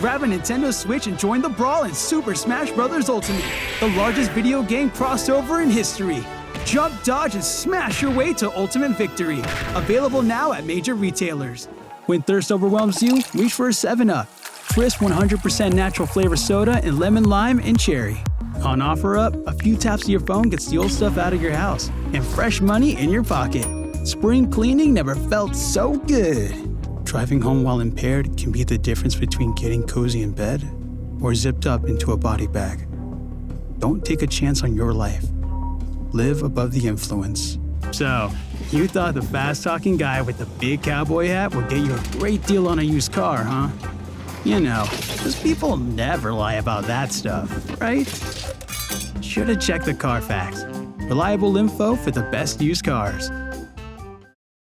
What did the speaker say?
Grab a Nintendo Switch and join the brawl in Super Smash Bros. Ultimate, the largest video game crossover in history. Jump, dodge, and smash your way to ultimate victory. Available now at major retailers. When thirst overwhelms you, reach for a 7-Up. Crisp 100% natural flavor soda and lemon lime and cherry. On OfferUp, a few taps of your phone gets the old stuff out of your house and fresh money in your pocket. Spring cleaning never felt so good. Driving home while impaired can be the difference between getting cozy in bed or zipped up into a body bag. Don't take a chance on your life. Live above the influence. So, you thought the fast-talking guy with the big cowboy hat would get you a great deal on a used car, huh? You know, because people never lie about that stuff, right? Should've checked the Carfax. Reliable info for the best used cars.